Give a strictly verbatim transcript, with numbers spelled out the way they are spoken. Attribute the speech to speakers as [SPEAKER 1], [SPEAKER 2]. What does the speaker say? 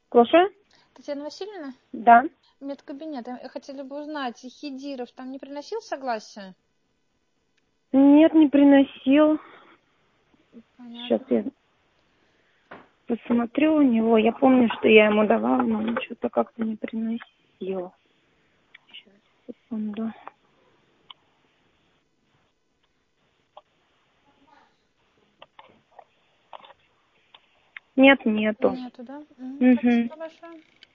[SPEAKER 1] Слушаю.
[SPEAKER 2] Татьяна Васильевна?
[SPEAKER 1] Да.
[SPEAKER 2] Медкабинет. Хотели бы узнать, Хидиров там не приносил согласие?
[SPEAKER 1] Нет, не приносил.
[SPEAKER 2] Понятно.
[SPEAKER 1] Сейчас я посмотрю у него. Я помню, что я ему давала, но он что-то как-то не приносил. Сейчас, секунду. Нет, нету.
[SPEAKER 2] Нету, да? Угу.
[SPEAKER 1] Угу.
[SPEAKER 2] Спасибо большое.